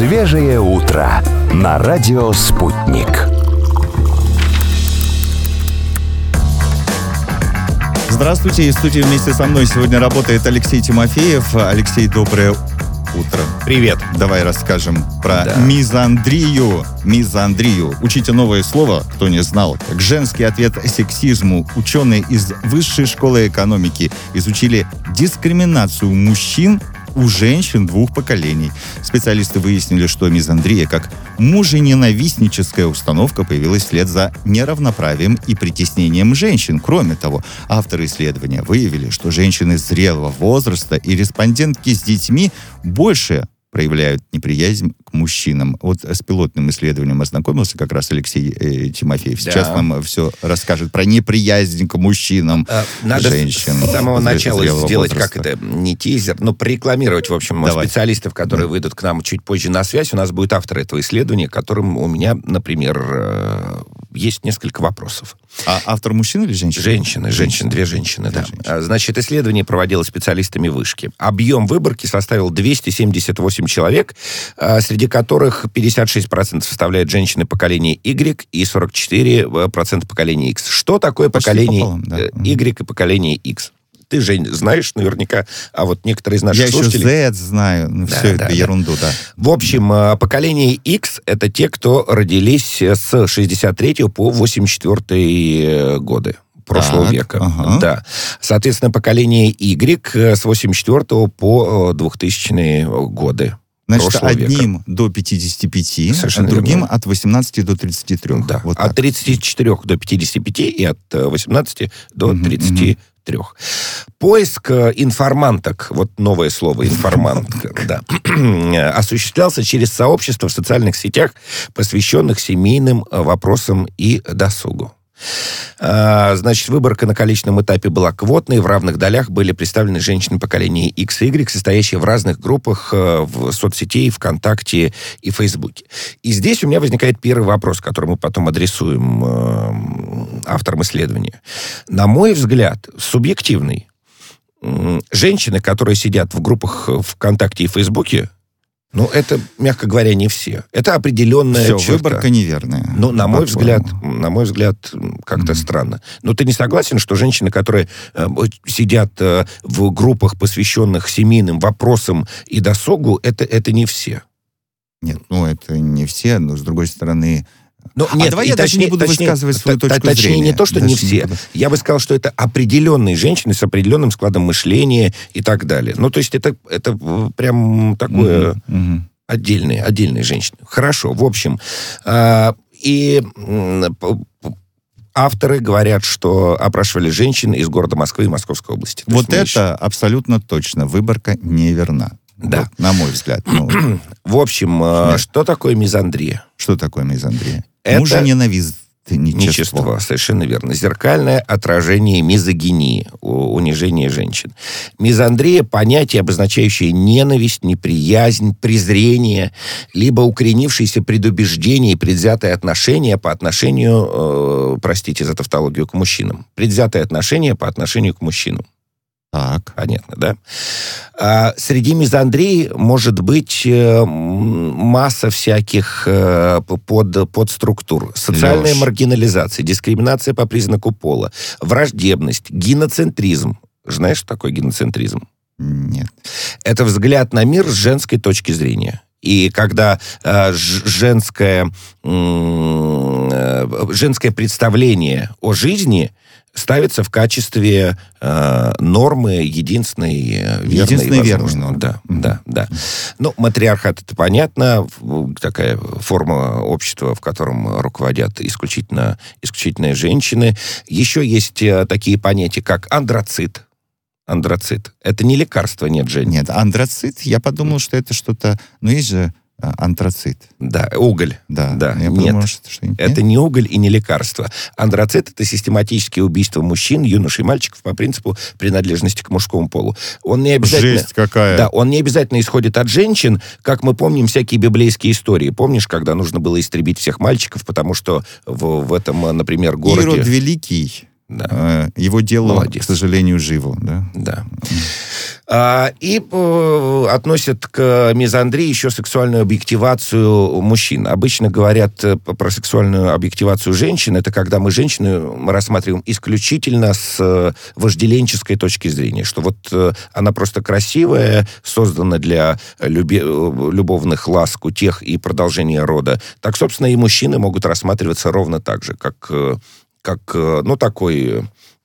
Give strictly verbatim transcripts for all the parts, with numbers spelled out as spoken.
Свежее утро на радио «Спутник». Здравствуйте, и в студии вместе со мной сегодня работает Алексей Тимофеев. Алексей, доброе утро. Привет. Давай расскажем про да. мизандрию. Мизандрию. Учите новое слово, кто не знал. Как женский ответ сексизму. Ученые из Высшей школы экономики изучили дискриминацию мужчин у женщин двух поколений. Специалисты выяснили, что мизандрия как мужененавистническая установка появилась вслед за неравноправием и притеснением женщин. Кроме того, авторы исследования выявили, что женщины зрелого возраста и респондентки с детьми больше проявляют неприязнь к мужчинам. Вот с пилотным исследованием ознакомился как раз Алексей э, Тимофеев. Сейчас да. нам все расскажет про неприязнь к мужчинам, а, надо женщин. с самого начала сделать, возраста. как это, не тизер, но прорекламировать, в общем, Давай. специалистов, которые да. выйдут к нам чуть позже на связь. У нас будет автор этого исследования, которым у меня, например, есть несколько вопросов. А автор мужчина или женщина? Женщины, женщины, две женщины, две да. Женщины. Значит, исследование проводилось специалистами вышки. Объем выборки составил двести семьдесят восемь человек, среди которых пятьдесят шесть процентов составляют женщины поколения Y и сорок четыре процента поколения X. Что такое Почти поколение пополам, да. Y и поколение X? Ты, Жень, знаешь наверняка, а вот некоторые из наших Я слушателей... Я еще Z знаю, ну, да, все да, это да. ерунду, да. В общем, поколение X — это те, кто родились с шестьдесят третьего по восемьдесят четвёртый годы прошлого так, века. Ага. Да. Соответственно, поколение Y с восемьдесят четвёртого по двухтысячные годы. Значит, одним века. До пятидесяти пяти, а другим от восемнадцати до тридцати трёх. Да. Вот от тридцати четырёх до пятидесяти пяти и от восемнадцати до тридцати трёх. Поиск информанток, вот новое слово информантка, да, осуществлялся через сообщества в социальных сетях, посвященных семейным вопросам и досугу. Значит, выборка на количественном этапе была квотной, в равных долях были представлены женщины поколения X и Y, состоящие в разных группах в соцсетей, ВКонтакте и Фейсбуке. И здесь у меня возникает первый вопрос, который мы потом адресуем авторам исследования. На мой взгляд, субъективный. Женщины, которые сидят в группах ВКонтакте и Фейсбуке, ну, это, мягко говоря, не все. Это определенная Все, черта. Выборка неверная. Ну, на мой взгляд, на мой взгляд, как-то mm-hmm. странно. Но ты не согласен, что женщины, которые э, сидят э, в группах, посвященных семейным вопросам и досугу, это, это не все? Нет, ну, это не все, но, с другой стороны... Но, а нет, давай я точнее, даже не буду точнее, высказывать свою т- точку точнее, зрения. не то, что даже не все. Не я бы сказал, что это определенные женщины с определенным складом мышления и так далее. Ну, то есть это, это прям такое... Mm-hmm. Mm-hmm. Отдельные, отдельные женщины. Хорошо, в общем. Э, и э, авторы говорят, что опрашивали женщин из города Москвы и Московской области. Ты вот смеешь? Это абсолютно точно. Выборка неверна. Да. Вот, на мой взгляд. Ну, в общем, э, что такое мизандрия? Что такое мизандрия? Это... Мужененавистничество. Нечество, совершенно верно. Зеркальное отражение мизогинии, унижения женщин. Мизандрия — понятие, обозначающее ненависть, неприязнь, презрение, либо укоренившиеся предубеждения и предвзятое отношение по отношению, э, простите за тавтологию, к мужчинам. Предвзятое отношение по отношению к мужчинам. Так. Понятно, да? А, среди мизандрии может быть э, масса всяких э, под, подструктур. Социальная Леш. маргинализация, дискриминация по признаку пола, враждебность, гиноцентризм. Знаешь, что такое гиноцентризм? Нет. Это взгляд на мир с женской точки зрения. И когда э, женское, э, женское представление о жизни ставится в качестве э, нормы единственной, верной. Единственной верной. Ну, да, mm-hmm. да, да. Ну, матриархат — это понятно, такая форма общества, в котором руководят исключительно, исключительно женщины. Еще есть такие понятия, как андроцит. Андроцит. Это не лекарство, нет, Жень? Нет, андроцит, я подумал, что это что-то... Ну, есть же антрацит. Да, уголь. Да, да. Я Нет, подумал, что это, это не уголь и не лекарство. Андроцит — это систематические убийства мужчин, юношей и мальчиков по принципу принадлежности к мужскому полу. Он не обязательно... Жесть какая! Да, он не обязательно исходит от женщин, как мы помним всякие библейские истории. Помнишь, когда нужно было истребить всех мальчиков, потому что в, в этом, например, городе... Ирод Великий, да. Его дело, Молодец. К сожалению, живо. Да. Да. А, и э, относят к мизандрии еще сексуальную объективацию мужчин. Обычно говорят про сексуальную объективацию женщин. Это когда мы женщину мы рассматриваем исключительно с вожделенческой точки зрения. Что вот э, она просто красивая, создана для люби, любовных ласк, утех и продолжения рода. Так, собственно, и мужчины могут рассматриваться ровно так же, как, как ну, такой...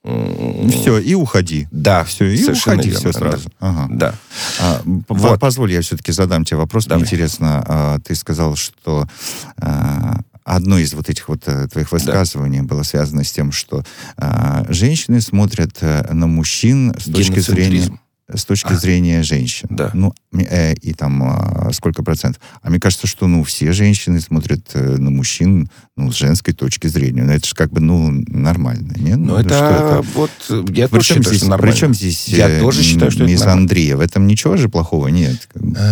Все, и уходи. Да, все, и уходи, верно, все сразу. Да. Ага. Да. А, вот. Позволь, я все-таки задам тебе вопрос. Давай. Мне интересно, а, ты сказал, что а, одно из вот этих вот твоих высказываний да. было связано с тем, что а, женщины смотрят на мужчин с точки зрения... с точки а, зрения женщин. Да. Ну, э, и там э, сколько процентов. А мне кажется, что, ну, все женщины смотрят э, на мужчин, ну, с женской точки зрения. Ну, это же как бы, ну, нормально, нет? Ну, ну это, это вот... Я тоже считаю, здесь, что нормально. Причем здесь я э, тоже считаю, что мизандрия? В этом ничего же плохого нет?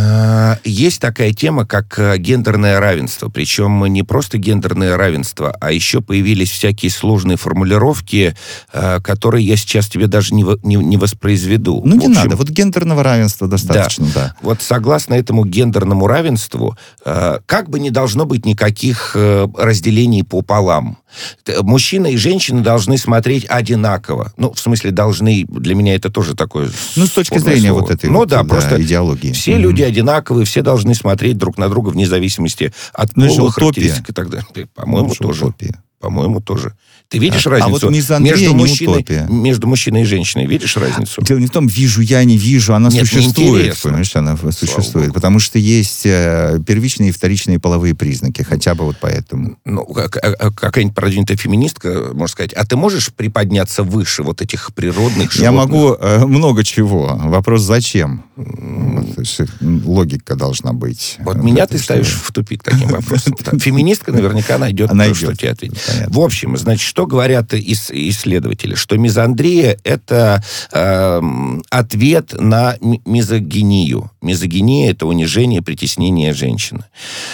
Есть такая тема, как гендерное равенство. Причем не просто гендерное равенство, а еще появились всякие сложные формулировки, которые я сейчас тебе даже не, не, не воспроизведу. Ну, не общем, надо. Вот гендерного равенства достаточно, да. да. Вот согласно этому гендерному равенству, э, как бы не должно быть никаких э, разделений пополам. Мужчина и женщина должны смотреть одинаково. Ну, в смысле, должны... Для меня это тоже такое... Ну, с точки зрения слово. вот этой ну, вот, да, да, просто идеологии. Все mm-hmm. люди одинаковые, все должны смотреть друг на друга вне зависимости от ну, пола, характеристик и так далее. По-моему, ну, тоже. Утопия. По-моему, тоже. Ты видишь а, разницу а вот между, мужчиной, между мужчиной и женщиной? Видишь разницу? Дело не в том, вижу я, не вижу. Она Нет, существует. Понимаешь, она существует. Потому что есть э, первичные и вторичные половые признаки. Хотя бы вот поэтому. Ну, как, а, какая-нибудь продвинутая феминистка, можно сказать, а ты можешь приподняться выше вот этих природных животных? Я могу э, много чего. Вопрос, зачем? Mm. То есть, логика должна быть. Вот меня ты ставишь что... в тупик таким вопросом. Феминистка наверняка найдет, что тебе ответить. В общем, значит, что говорят исследователи? Что мизандрия — это э, ответ на мизогинию. Мизогиния — это унижение, притеснение женщины.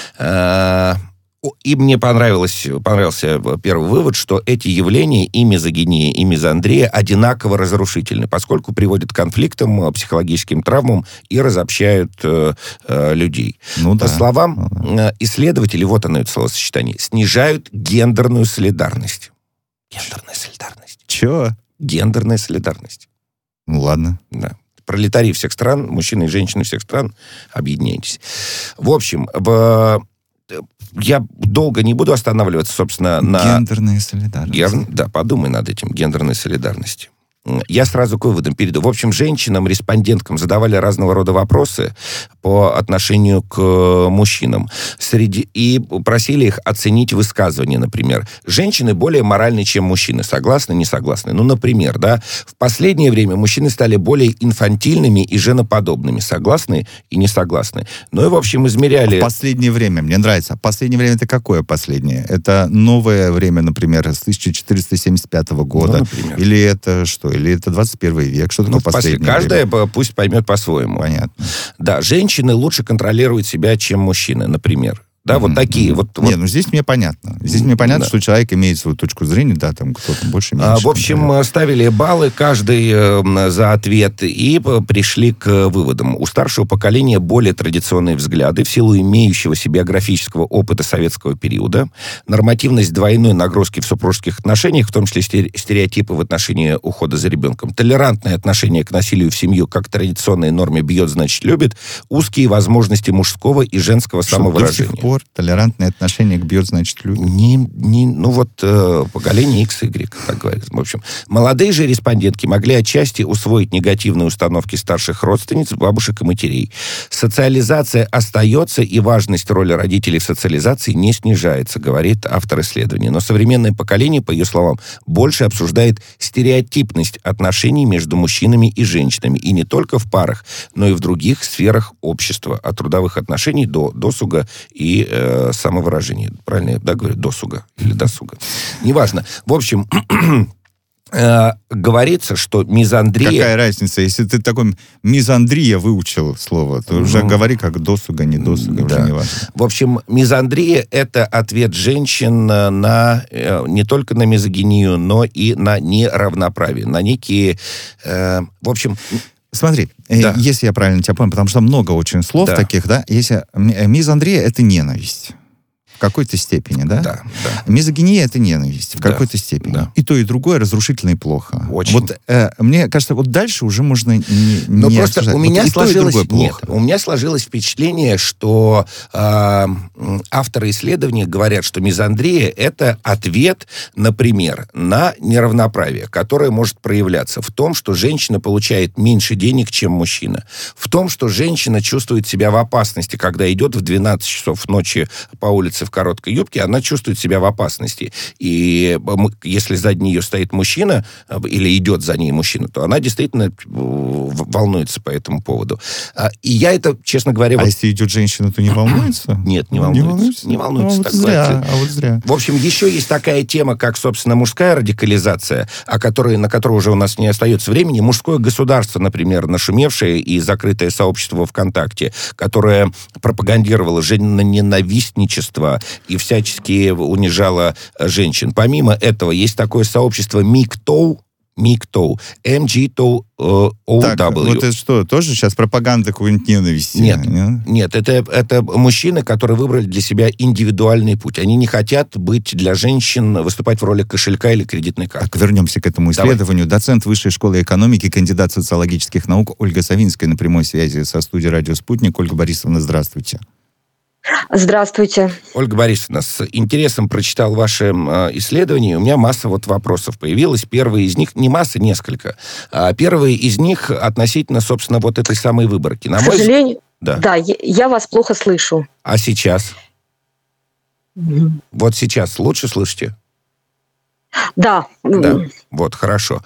Э, и мне понравилось, понравился первый вывод, что эти явления, и мизогиния, и мизандрия, одинаково разрушительны, поскольку приводят к конфликтам, психологическим травмам и разобщают э, э, людей. Ну, По да. словам ну, да. исследователей, вот оно это словосочетание, снижают гендерную солидарность. Гендерная солидарность. Чего? Гендерная солидарность. Ну, ладно. Да. Пролетарии всех стран, мужчины и женщины всех стран, объединяйтесь. В общем, в... я долго не буду останавливаться, собственно, на... Гендерная солидарность. Ген... Да, подумай над этим, гендерной солидарности. Я сразу к выводам перейду. В общем, женщинам, респонденткам задавали разного рода вопросы по отношению к мужчинам. Среди... И просили их оценить высказывания, например. Женщины более моральны, чем мужчины. Согласны, не согласны? Ну, например, да, в последнее время мужчины стали более инфантильными и женоподобными. Согласны и не согласны? Ну и, в общем, измеряли... В последнее время, мне нравится. Последнее время — это какое последнее? Это новое время, например, с тысяча четыреста семьдесят пятого года? Ну, или это что? Или это двадцать первый век? Что такое ну, последнее каждая время? Пусть поймет по-своему. Понятно. Да, женщины лучше контролируют себя, чем мужчины, например. Да, mm-hmm. вот такие вот... Не, вот. ну здесь мне понятно. Здесь мне понятно, да. что человек имеет свою точку зрения, да, там кто-то больше, меньше. А, в общем, да. ставили баллы каждый э, за ответ и пришли к выводам. У старшего поколения более традиционные взгляды в силу имеющегося биографического опыта советского периода, нормативность двойной нагрузки в супружеских отношениях, в том числе стереотипы в отношении ухода за ребенком, толерантное отношение к насилию в семью, как традиционной норме «бьет, значит, любит», узкие возможности мужского и женского что, самовыражения. До сих пор толерантное отношение к «бьет, значит, любит». Не, не, ну вот э, поколение X, Y, так говорят. В общем, молодые же респондентки могли отчасти усвоить негативные установки старших родственниц, бабушек и матерей. Социализация остается, и важность роли родителей в социализации не снижается, говорит автор исследования. Но современное поколение, по ее словам, больше обсуждает стереотипность отношений между мужчинами и женщинами. И не только в парах, но и в других сферах общества. От трудовых отношений до досуга и э, самовыражения. Правильно я, да, говорю? Досуга или досуга. Неважно. В общем, э, говорится, что мизандрия... Какая разница? Если ты такой мизандрия выучил слово, то уже ну, говори как досуга, не досуга, да. уже не важно. В общем, мизандрия — это ответ женщин на э, не только на мизогинию, но и на неравноправие, на некие... Э, в общем... Смотри, Да. если я правильно тебя понял, потому что много очень слов Да. таких, да, если мизандрия — это ненависть. В какой-то степени, да? Да, да. Мизогиния — это ненависть в Да, какой-то степени. да. И то, и другое разрушительно и плохо. Очень. Вот э, мне кажется, вот дальше уже можно не, Но не просто обсуждать. у Вот меня и то, и сложилось... другое Нет, плохо. у меня сложилось впечатление, что э, м, авторы исследований говорят, что мизандрия — это ответ, например, на неравноправие, которое может проявляться в том, что женщина получает меньше денег, чем мужчина. В том, что женщина чувствует себя в опасности, когда идет в двенадцать часов ночи по улице в короткой юбке, она чувствует себя в опасности. И м, если сзади нее стоит мужчина, э, или идет за ней мужчина, то она действительно э, в- волнуется по этому поводу. А, И я это, честно говоря... А вот- если идет женщина, то не волнуется? Нет, не Ну, волнуется. Не волнуется, А вот так зря, говорится. а вот зря. В общем, еще есть такая тема, как, собственно, мужская радикализация, о которой, на которую уже у нас не остается времени. Мужское государство, например, нашумевшее и закрытое сообщество ВКонтакте, которое пропагандировало женоненавистничество и всячески унижало э, женщин. Помимо этого, есть такое сообщество МИКТОУ, МИКТОУ, эм джи тоу о Так, дабл ю. вот это что, тоже сейчас пропаганда какой-нибудь ненависти? Нет, нет, это, это мужчины, которые выбрали для себя индивидуальный путь. Они не хотят быть для женщин, выступать в роли кошелька или кредитной карты. Так, вернемся к этому Давай. исследованию. Доцент Высшей школы экономики, кандидат социологических наук Ольга Савинская на прямой связи со студией «Радио Спутник». Ольга Борисовна, здравствуйте. Здравствуйте. Ольга Борисовна, с интересом прочитал ваши э, исследования. У меня масса вот вопросов появилась. Первый из них, не масса, несколько. А первый из них относительно, собственно, вот этой самой выборки. На К мой взгляд- сожалению, Да. да, я, я вас плохо слышу. А сейчас? Мгм. Вот сейчас лучше слышите? Да. Да, м, вот, хорошо.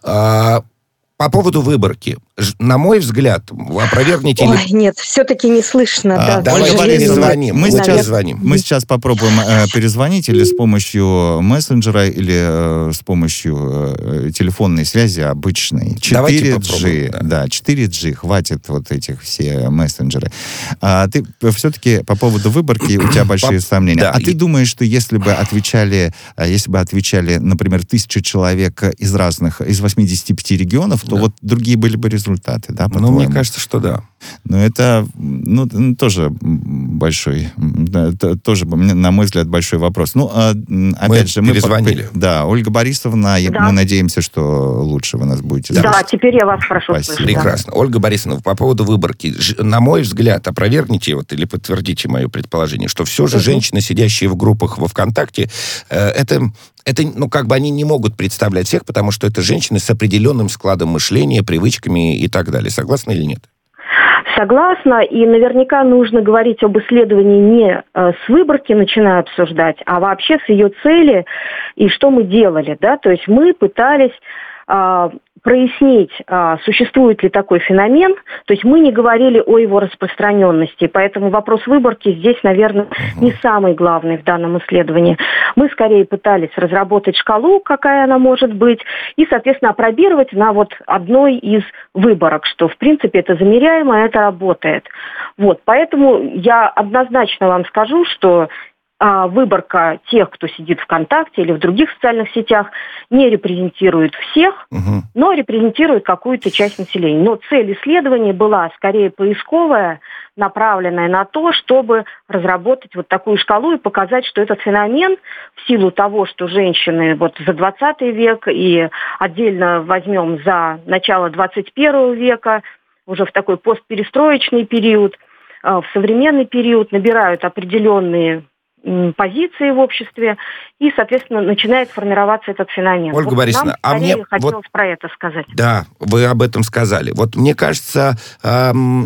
А, по поводу выборки. Ж- На мой взгляд, вы опровергните... или- Ой, нет, все-таки не слышно. А, да, Ольга к Давайте сожалению. перезвоним. мы Мы сейчас- перезвоним. Мы сейчас попробуем э, перезвонить или с помощью мессенджера, или э, с помощью э, телефонной связи обычной. Давайте четыре попробуем, джи. да. Да, четыре джи. Хватит вот этих все мессенджеры. А ты все-таки по поводу выборки, у тебя большие По- сомнения. да. А ты думаешь, что если бы отвечали, э, если бы отвечали, например, тысячу человек из разных, из восьмидесяти пяти регионов, то Да. вот другие были бы результаты, да, Ну, по-твоему? мне кажется, что да. Ну, это, ну, м, тоже м, большой, м, да, т- тоже, мне, на мой взгляд, большой вопрос. Ну, а, м, опять же, мы... перезвонили. по- Да, Ольга Борисовна, я- Да. мы надеемся, что лучше вы нас будете Да, слышать. теперь я вас хорошо Спасибо. слышу. да. Прекрасно. Ольга Борисовна, по поводу выборки. Ж- На мой взгляд, опровергните вот, или подтвердите мое предположение, что все же Мгм. женщины, сидящие в группах во ВКонтакте, э, это, это, ну, как бы они не могут представлять всех, потому что это женщины с определенным складом мышления, привычками и так далее. Согласны или нет? Согласна, и наверняка нужно говорить об исследовании не э, с выборки, начиная обсуждать, а вообще с ее цели и что мы делали, да, то есть мы пытались э, прояснить, э, существует ли такой феномен, то есть мы не говорили о его распространенности, поэтому вопрос выборки здесь, наверное, не самый главный в данном исследовании. Мы скорее пытались разработать шкалу, какая она может быть, и, соответственно, опробировать на вот одной из выборок, что, в принципе, это замеряемо, это работает. Вот, поэтому я однозначно вам скажу, что а, выборка тех, кто сидит ВКонтакте или в других социальных сетях, не репрезентирует всех, Мгм. но репрезентирует какую-то часть населения. Но цель исследования была скорее поисковая, направленная на то, чтобы разработать вот такую шкалу и показать, что этот феномен в силу того, что женщины вот за двадцатый век и отдельно возьмем за начало двадцать первого века, уже в такой постперестроечный период, э, в современный период набирают определенные м, позиции в обществе, и, соответственно, начинает формироваться этот феномен. Ольга Вот Борисовна, нам а скорее мне хотелось вот- про это сказать. Да, вы об этом сказали. Вот мне кажется, эм,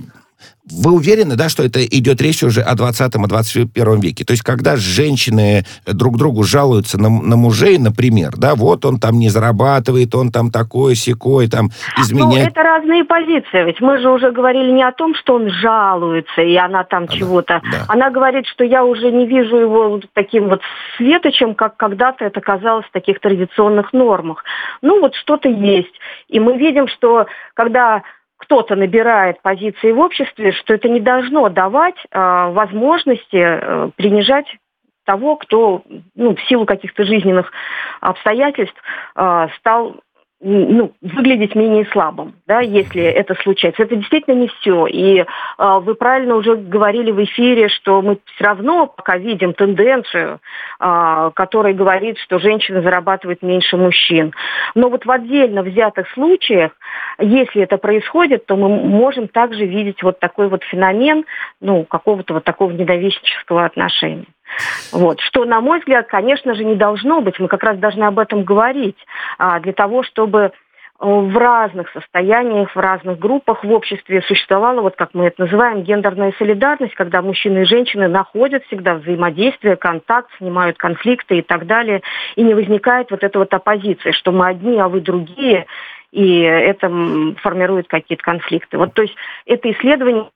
вы уверены, да, что это идет речь уже о двадцатом и двадцать первом веке? То есть, когда женщины друг другу жалуются на, на мужей, например, да, вот он там не зарабатывает, он там такой-сякой, там Ну, изменяет... это разные позиции. Ведь мы же уже говорили не о том, что он жалуется, и она там Да, чего-то. да. Она говорит, что я уже не вижу его вот таким вот светочем, как когда-то это казалось в таких традиционных нормах. Ну, вот что-то есть. И мы видим, что когда кто-то набирает позиции в обществе, что это не должно давать э, возможности э, принижать того, кто, ну, в силу каких-то жизненных обстоятельств э, стал ну, выглядеть менее слабым, да, если это случается. Это действительно не все. И э, вы правильно уже говорили в эфире, что мы все равно пока видим тенденцию, э, которая говорит, что женщины зарабатывают меньше мужчин. Но вот в отдельно взятых случаях, если это происходит, то мы можем также видеть вот такой вот феномен, ну, какого-то вот такого ненавистнического отношения. Вот. Что, на мой взгляд, конечно же, не должно быть. Мы как раз должны об этом говорить, а, для того, чтобы в разных состояниях, в разных группах в обществе существовала, вот как мы это называем, гендерная солидарность, когда мужчины и женщины находят всегда взаимодействие, контакт, снимают конфликты и так далее, и не возникает вот эта вот оппозиция, что мы одни, а вы другие, и это формирует какие-то конфликты. Вот, то есть это исследование...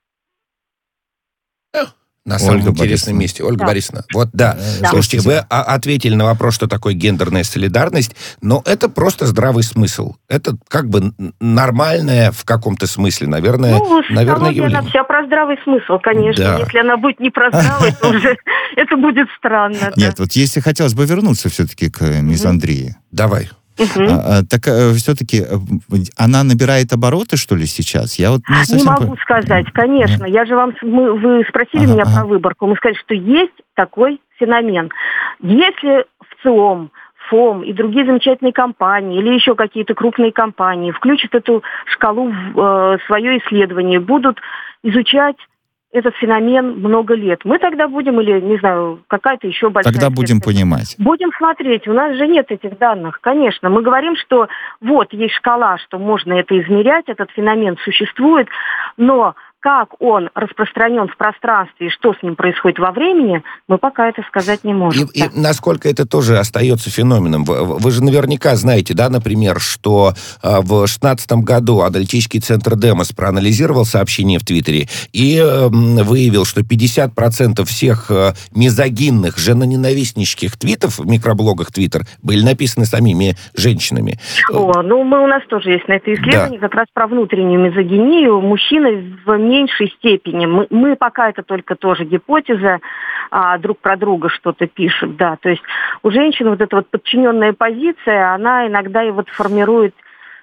На самом Ольга интересном Борисовна. месте. Ольга Да. Борисовна, вот да. Да. Слушайте, вы а- ответили на вопрос, что такое гендерная солидарность, но это просто здравый смысл. Это как бы н- нормальное в каком-то смысле, наверное, Ну, наверное психология, она явление. вся про здравый смысл, конечно. Да. Если она будет не про здравый, то уже это будет странно. да. Нет, вот если хотелось бы вернуться все-таки к э, мизандрии, Давай. Мгм. а, а, так все-таки она набирает обороты, что ли, сейчас? Я вот не Не совсем... могу по- сказать, конечно. Я же вам, с- мы- вы спросили Ага, меня ага. про выборку. Мы сказали, что есть такой феномен. Если в ЦИОМ, ФОМ и другие замечательные компании или еще какие-то крупные компании включат эту шкалу в э, свое исследование, будут изучать этот феномен много лет, мы тогда будем, или, не знаю, какая-то еще большая... Тогда будем цифра. понимать. Будем смотреть, у нас же нет этих данных, конечно. Мы говорим, что вот есть шкала, что можно это измерять, этот феномен существует, но как он распространен в пространстве и что с ним происходит во времени, мы пока это сказать не И, можем. и насколько это тоже остается феноменом. Вы, вы же наверняка знаете, да, например, что э, в шестнадцатом году аналитический центр Демос проанализировал сообщения в Твиттере и э, выявил, что пятьдесят процентов всех э, мизогинных, женоненавистнических твитов в микроблогах Твиттер были написаны самими женщинами. О, ну, мы, у нас тоже есть на это исследование, как раз про внутреннюю мизогинию. Мужчины в меньшей степени. Мы, мы пока это только тоже гипотеза, а, друг про друга что-то пишут, да. То есть у женщин вот эта вот подчиненная позиция, она иногда и вот формирует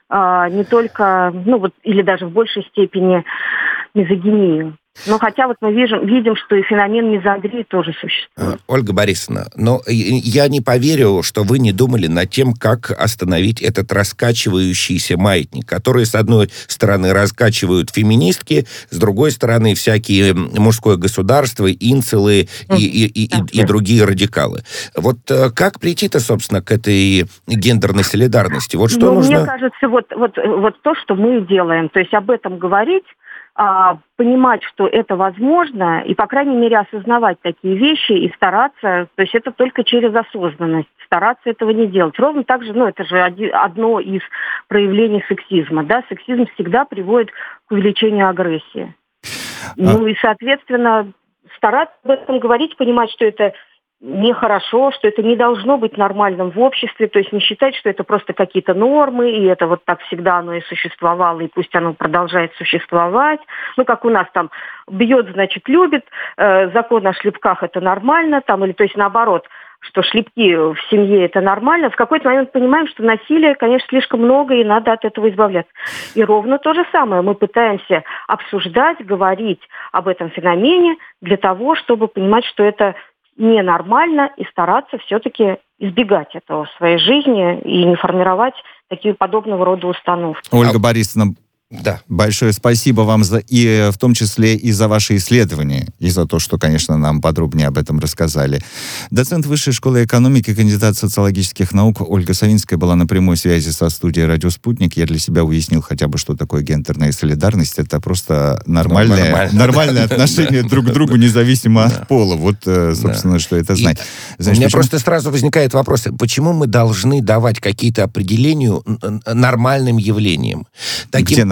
а, не только, ну вот, или даже в большей степени мизогинию. Но хотя вот мы видим, видим, что и феномен мизандрии тоже существует. Ольга Борисовна, но я не поверю, что вы не думали над тем, как остановить этот раскачивающийся маятник, который, с одной стороны, раскачивают феминистки, с другой стороны, всякие мужское государство, инцелы и, и, и, и, и другие радикалы. Вот как прийти-то, собственно, к этой гендерной солидарности? Вот что ну, нужно... Мне кажется, вот, вот, вот то, что мы делаем, то есть об этом говорить, а, понимать, что это возможно, и, по крайней мере, осознавать такие вещи и стараться, то есть это только через осознанность, стараться этого не делать. Ровно так же, ну, это же оди- одно из проявлений сексизма, да, сексизм всегда приводит к увеличению агрессии. Ну, и, соответственно, стараться об этом говорить, понимать, что это нехорошо, что это не должно быть нормальным в обществе, то есть не считать, что это просто какие-то нормы, и это вот так всегда оно и существовало, и пусть оно продолжает существовать. Ну, как у нас там бьет, значит, любит, э, закон о шлепках это нормально, там, или то есть наоборот, что шлепки в семье это нормально. В какой-то момент понимаем, что насилия, конечно, слишком много, и надо от этого избавляться. И ровно то же самое. Мы пытаемся обсуждать, говорить об этом феномене для того, чтобы понимать, что это ненормально, и стараться все-таки избегать этого в своей жизни и не формировать такие подобного рода установки. Ольга Борисовна, Да. большое спасибо вам за, и в том числе и за ваши исследования, и за то, что, конечно, нам подробнее об этом рассказали. Доцент Высшей школы экономики, кандидат социологических наук Ольга Савинская была на прямой связи со студией «Радио Спутник». Я для себя уяснил хотя бы, что такое гендерная солидарность. Это просто нормальное, Ну, нормально. нормальное отношение друг к другу, независимо от пола. Вот, э, собственно, что это И значит. У Значит, меня почему- просто сразу возникает вопрос, почему мы должны давать какие-то определению н- н- нормальным явлениям? Таким, Где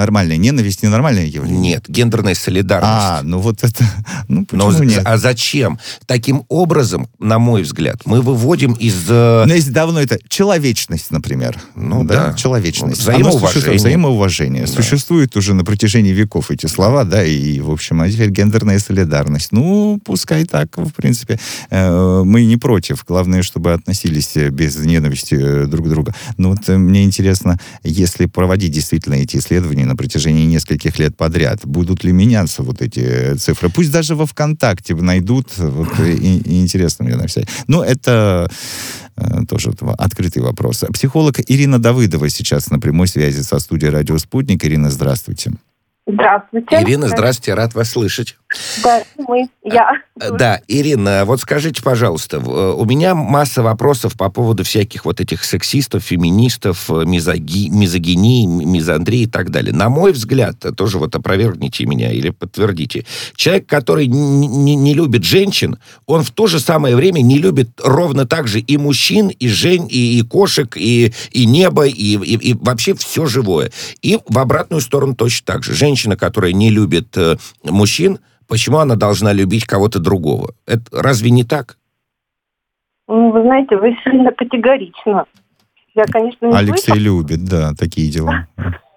нормальная. Ненависть ненормальное явление? Нет, гендерная солидарность. А, ну вот это... Ну, почему Но, нет? А зачем? Таким образом, на мой взгляд, мы выводим из... Но есть давно это человечность, например. Ну да. да. Человечность. Взаимоуважение. Существует, взаимоуважение. Да. Существует уже на протяжении веков эти слова, да, и, в общем, а теперь гендерная солидарность. Ну, пускай так, в принципе. Мы не против. Главное, чтобы относились без ненависти друг к другу. Но вот мне интересно, если проводить действительно эти исследования на протяжении нескольких лет подряд, будут ли меняться вот эти цифры? Пусть даже во ВКонтакте найдут. Вот, и, и интересно мне на всякий. Но это э, тоже открытый вопрос. Психолог Ирина Давыдова сейчас на прямой связи со студией «Радио Спутник». Ирина, здравствуйте. Здравствуйте. Ирина, здравствуйте, рад вас слышать. Да, мы, я. Да, Ирина, вот скажите, пожалуйста, у меня масса вопросов по поводу всяких вот этих сексистов, феминистов, мизоги, мизогинии, мизандрии и так далее. На мой взгляд, тоже вот опровергните меня или подтвердите, человек, который не, не, не любит женщин, он в то же самое время не любит ровно так же и мужчин, и жен, и, и кошек, и, и небо, и, и, и вообще все живое. И в обратную сторону точно так же. Женщина, которая не любит э, мужчин, почему она должна любить кого-то другого? Это разве не так? Ну, вы знаете, вы сильно категорично. Я, конечно, не Алексей слышала. любит, да, такие дела.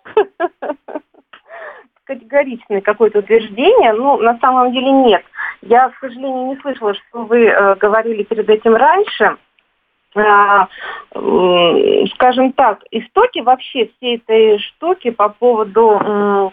Категоричное какое-то утверждение, но на самом деле нет. Я, к сожалению, не слышала, что вы э, говорили перед этим раньше. Э, э, скажем так, истоки вообще всей этой штуки по поводу э,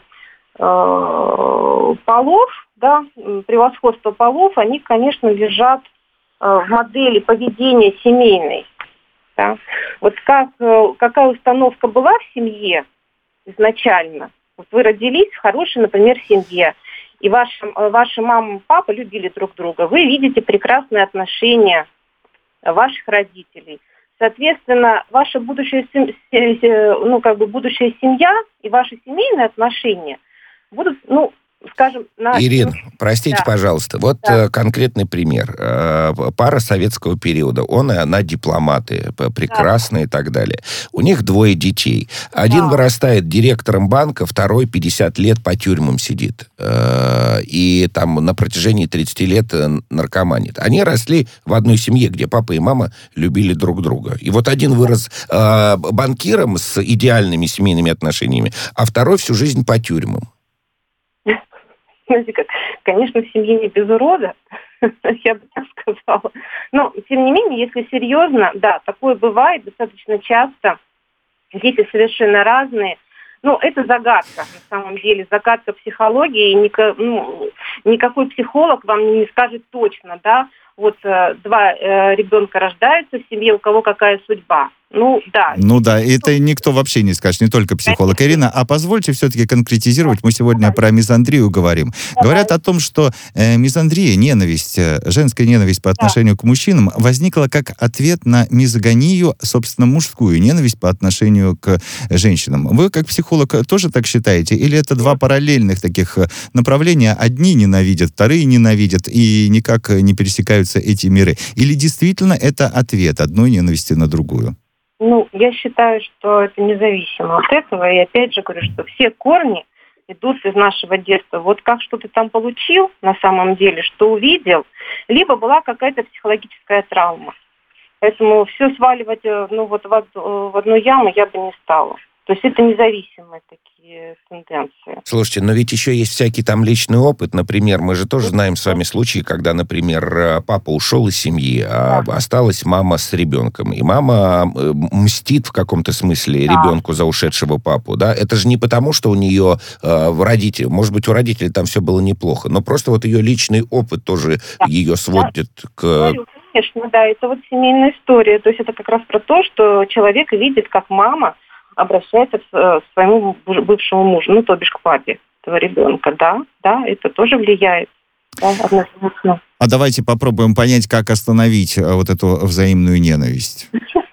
э, полов, да, превосходства полов, они, конечно, лежат э, в модели поведения семейной. Да. Вот как, э, какая установка была в семье изначально. Вот вы родились в хорошей, например, семье, и ваши, ваши мама и папа любили друг друга. Вы видите прекрасные отношения ваших родителей. Соответственно, ваша будущая, ну, как бы будущая семья и ваши семейные отношения будут, ну, скажем... На... Ирина, простите, да. пожалуйста, вот да. конкретный пример. Пара советского периода, он и она дипломаты, прекрасные да. и так далее. У них двое детей. Один да. вырастает директором банка, второй пятьдесят лет по тюрьмам сидит. И там на протяжении тридцати лет наркоманит. Они росли в одной семье, где папа и мама любили друг друга. И вот один вырос банкиром с идеальными семейными отношениями, а второй всю жизнь по тюрьмам. Знаете, как, конечно, в семье не без урода, я бы так сказала. Но, тем не менее, если серьезно, да, такое бывает достаточно часто. Дети совершенно разные. Ну, это загадка, на самом деле, загадка психологии. Ника, ну, никакой психолог вам не скажет точно, да, вот э, два э, ребенка рождаются в семье, у кого какая судьба. Ну, да. Ну да, это никто вообще не скажет, не только психолог. Ирина, а позвольте все-таки конкретизировать, мы сегодня про мизандрию говорим. Говорят о том, что э, мизандрия, ненависть, женская ненависть по отношению к мужчинам возникла как ответ на мизогонию, собственно, мужскую ненависть по отношению к женщинам. Вы, как психолог, тоже так считаете? Или это два параллельных таких направления? Одни ненавидят, вторые ненавидят, и никак не пересекаются эти миры? Или действительно это ответ одной ненависти на другую? Ну, я считаю, что это независимо от этого. И опять же говорю, что все корни идут из нашего детства. Вот как что ты там получил на самом деле, что увидел, либо была какая-то психологическая травма. Поэтому все сваливать ну, вот в, в одну яму я бы не стала. То есть это независимые такие тенденции. Слушайте, но ведь еще есть всякий там личный опыт. Например, мы же тоже знаем с вами случаи, когда, например, папа ушел из семьи, а да. осталась мама с ребенком. И мама мстит в каком-то смысле да. ребенку за ушедшего папу. Да? Это же не потому, что у нее э, родители, может быть, у родителей там все было неплохо, но просто вот ее личный опыт тоже да. ее сводит да. к... Говорю, конечно, да, это вот семейная история. То есть это как раз про то, что человек видит, как мама обращается к своему бывшему мужу, ну, то бишь к папе этого ребенка, да, да, это тоже влияет, да, однозначно. А давайте попробуем понять, как остановить вот эту взаимную ненависть.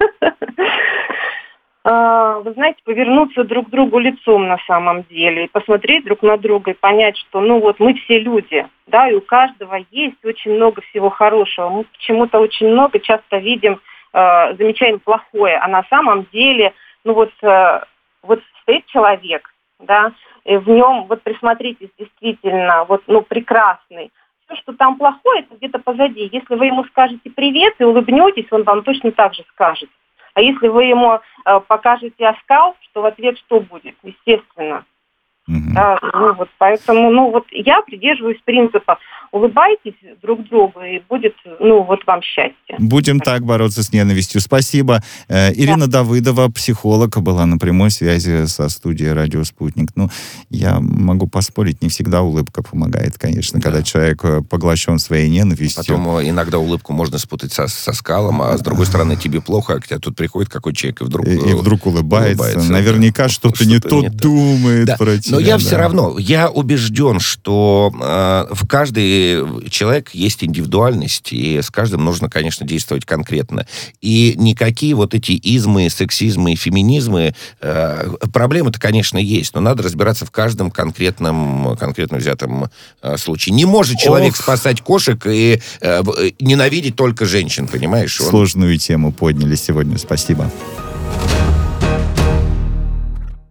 Вы знаете, повернуться друг к другу лицом на самом деле, и посмотреть друг на друга, и понять, что, ну, вот мы все люди, да, и у каждого есть очень много всего хорошего, мы почему-то очень много часто видим, замечаем плохое, а на самом деле... Ну вот, э, вот стоит человек, да, и в нем, вот присмотритесь, действительно, вот, ну, прекрасный. Все, что там плохое, это где-то позади. Если вы ему скажете привет и улыбнетесь, он вам точно так же скажет. А если вы ему э, покажете оскал, что в ответ что будет? Естественно. Мгм. Да, ну вот, поэтому, ну вот я придерживаюсь принципа: улыбайтесь друг другу, и будет, ну вот вам счастье. Будем так бороться с ненавистью. Спасибо. Э, Ирина Давыдова, психолог, была на прямой связи со студией «Радио Спутник». Ну, я могу поспорить, не всегда улыбка помогает, конечно, Да. когда человек э, поглощен своей ненавистью. Потом э, иногда улыбку можно спутать со, со скалом, а с другой стороны тебе плохо, а к тебе тут приходит какой человек и вдруг... И, и э, вдруг улыбается. улыбается, Наверняка да. что-то не Что-то то не то. думает Да. про тебя. Но я все да. равно, я убежден, что э, в каждый человек есть индивидуальность, и с каждым нужно, конечно, действовать конкретно. И никакие вот эти измы, сексизмы и феминизмы, э, проблемы-то, конечно, есть, но надо разбираться в каждом конкретном, конкретно взятом э, случае. Не может человек Ох. спасать кошек и э, в- э, ненавидеть только женщин, понимаешь? Он- Сложную тему подняли сегодня. Спасибо.